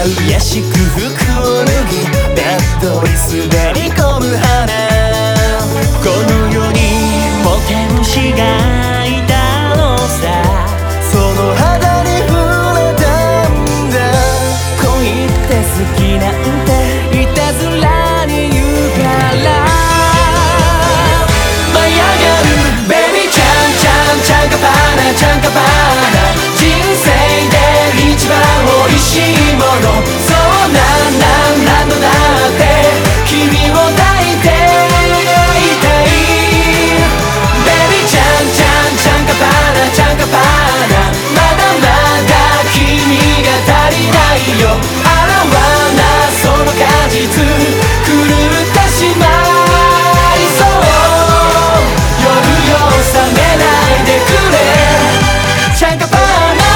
嬉しく服を脱ぎベッドに滑り込む花、この世にも天使がいたのさ、その肌に触れたんだ。恋って好きなんていたずらに言うから舞い上がるベビーちゃんちゃんちゃんかパーナちゃんかパーナ、人生で一番美味しいもの、そう何度だって君を抱いていたい。ベビーちゃんちゃんちゃんかパーナちゃんかパーナ、まだまだ君が足りないよ。現なその果実狂ってしまいそう、夜よ覚めないでくれちゃんかパーナ。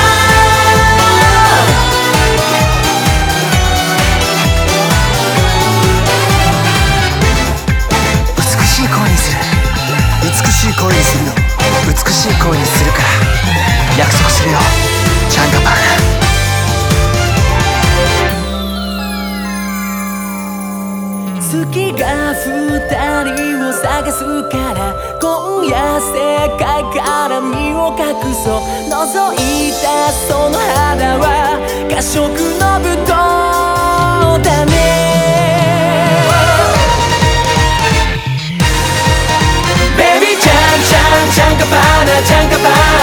美しい恋にする、美しい恋にするよ、美しい恋にするから約束するよちゃんかパーナ。 好きが二人を探すから今夜世界から身を隠そう、覗いたその肌は褐色のブドウだね。ベビーちゃんちゃんちゃんかパーナちゃんかパーナ